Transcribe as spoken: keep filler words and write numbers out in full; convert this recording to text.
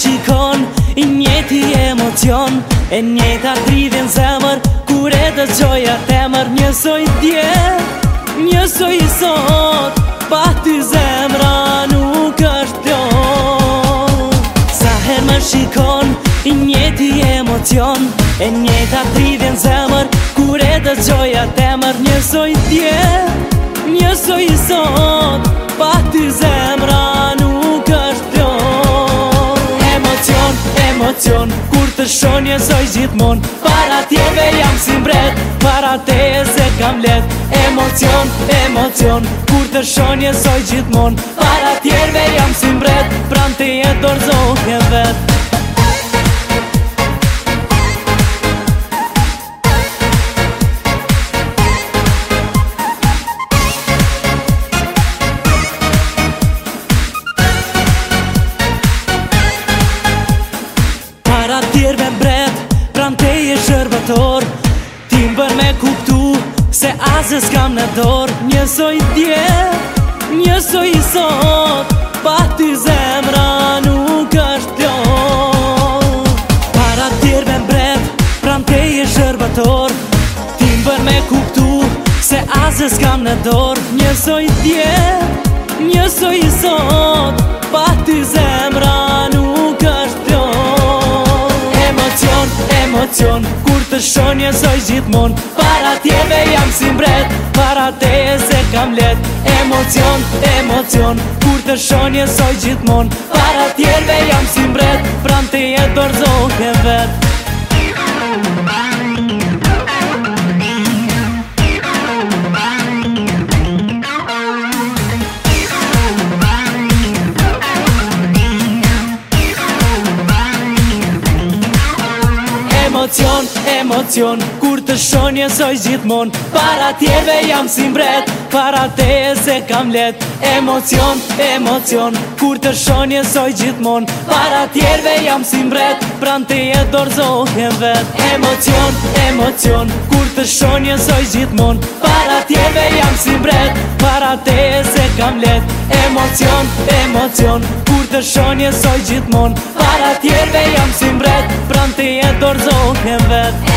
shikon, i njeti emocion, e njeta dridhin zemër, kur e dëgjoj atë emër. Njësoj dje, njësoj sot, pa ty zemra nuk është plot. Sa her më shikon, i njeti emocion, e njeta dridhin zemër, kur e dëgjoj atë emër. Njësoj dje, njësoj sot, pa ty zemra nuk është plot. Emocion, emocion, kur të shon njësoj gjithmon, para tjeve jam si mbret, para teje se kam let. Emocion, emocion, kur të shon njësoj gjithmon, para tjeve jam si mbret, pran teje dorzohe vet. Para tjerve mbret, pran teje shërbëtor, ti m'bën me kuptu se asë s'kam në dorë. Njësoj dje, njësoj sot, pa ty zemra nuk është plot. Para tjerve mbret, pran teje shërbëtor, ti m'bën me kuptu se asë s'kam në dorë. Njësoj dje, njësoj sot, pa ty zemra nuk është plot. Emocion, emocion, kur të shon njësoj gjithmon, para tjeve jam si mbret, para teje se kam let. Emocion, emocion, kur të shon njësoj gjithmon, para tjeve jam si mbret, pran teje dorzohe vet. Emocion, emocion, kur të shon njësoj gjithmon, para tjeve jam si mbret, para teje se kam let. Emocion, emocion, kur të shon njësoj gjithmon, para tjeve jam si mbret, pran teje dorzohe vet. Emocion, emocion, kur të shon njësoj gjithmon, para tjeve jam si mbret, para teje se kam let. Emocion, emocion, kur të shon njësoj gjithmon, para tjeve jam si mbret, pran teje dorzohe vet.